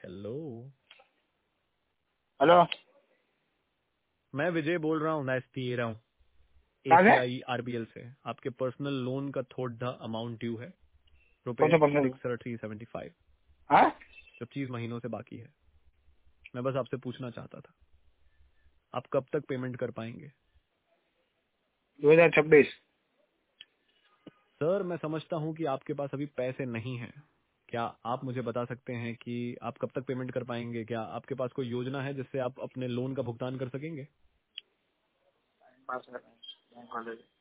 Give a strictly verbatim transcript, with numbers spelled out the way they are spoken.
Hello, hello, मैं विजय बोल रहा हूँ। नाइस पी रहा हूँ कहाँ से? एसीआई आरबीएल से। आपके पर्सनल लोन का थोड़ा अमाउंट ड्यू है, रुपए कौन सा person? Six three seventy five, हाँ, पच्चीस महीनों से बाकी है। मैं बस आपसे पूछना चाहता था, आप कब तक पेमेंट कर पाएंगे? दो हजार छब्बीस। सर, मैं समझता हूँ कि आपके पास अभी पैसे नहीं हैं। क्या आप मुझे बता सकते हैं कि आप कब तक पेमेंट कर पाएंगे? क्या आपके पास कोई योजना है जिससे आप अपने लोन का भुगतान कर सकेंगे? पास कर रहे हैं बैंक वाले।